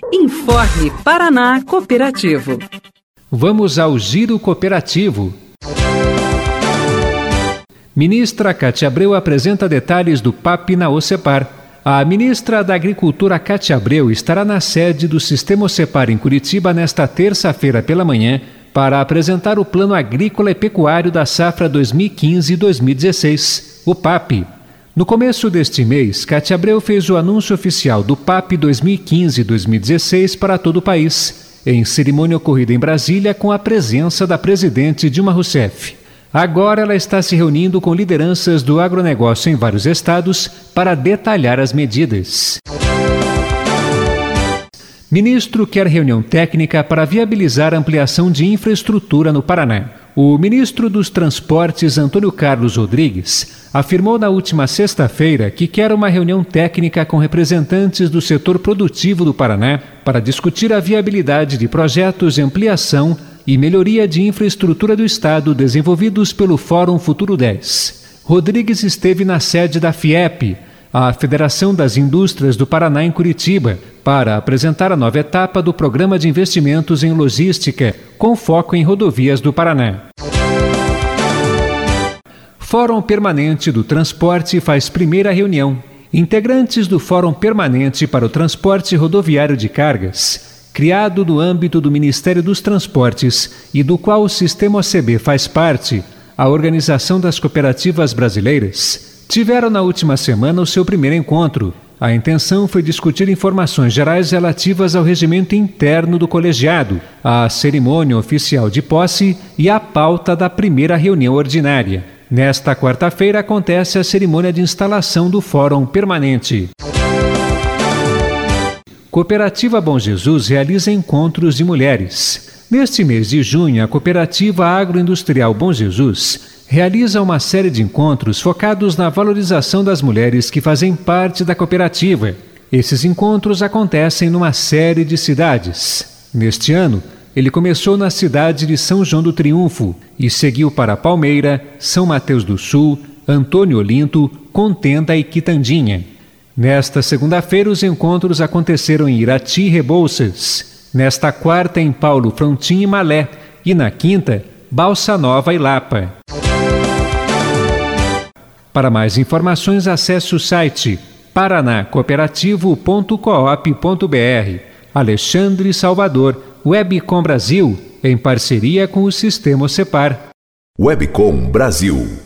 Informe Paraná Cooperativo. Vamos ao Giro Cooperativo. Ministra Cátia Abreu apresenta detalhes do PAP na OCEPAR. A ministra da Agricultura, Cátia Abreu, estará na sede do Sistema OCEPAR em Curitiba nesta terça-feira pela manhã para apresentar o Plano Agrícola e Pecuário da Safra 2015-2016, o PAP. No começo deste mês, Cátia Abreu fez o anúncio oficial do PAP 2015-2016 para todo o país, em cerimônia ocorrida em Brasília com a presença da presidente Dilma Rousseff. Agora ela está se reunindo com lideranças do agronegócio em vários estados para detalhar as medidas. Ministro quer reunião técnica para viabilizar a ampliação de infraestrutura no Paraná. O ministro dos Transportes, Antônio Carlos Rodrigues, afirmou na última sexta-feira que quer uma reunião técnica com representantes do setor produtivo do Paraná para discutir a viabilidade de projetos de ampliação e melhoria de infraestrutura do Estado desenvolvidos pelo Fórum Futuro 10. Rodrigues esteve na sede da FIEP, a Federação das Indústrias do Paraná, em Curitiba, para apresentar a nova etapa do Programa de Investimentos em Logística, com foco em rodovias do Paraná. Fórum Permanente do Transporte faz primeira reunião. Integrantes do Fórum Permanente para o Transporte Rodoviário de Cargas, criado no âmbito do Ministério dos Transportes e do qual o Sistema OCB faz parte, a Organização das Cooperativas Brasileiras, tiveram na última semana o seu primeiro encontro. A intenção foi discutir informações gerais relativas ao regimento interno do colegiado, a cerimônia oficial de posse e a pauta da primeira reunião ordinária. Nesta quarta-feira acontece a cerimônia de instalação do Fórum Permanente. Cooperativa Bom Jesus realiza encontros de mulheres. Neste mês de junho, a Cooperativa Agroindustrial Bom Jesus realiza uma série de encontros focados na valorização das mulheres que fazem parte da cooperativa. Esses encontros acontecem numa série de cidades. Neste ano, ele começou na cidade de São João do Triunfo e seguiu para Palmeira, São Mateus do Sul, Antônio Olinto, Contenda e Quitandinha. Nesta segunda-feira, os encontros aconteceram em Irati e Rebouças. Nesta quarta, em Paulo Frontin e Malé. E na quinta, Balsa Nova e Lapa. Para mais informações, acesse o site paranacooperativo.coop.br. Alexandre Salvador, Webcom Brasil, em parceria com o Sistema OCEPAR. Webcom Brasil.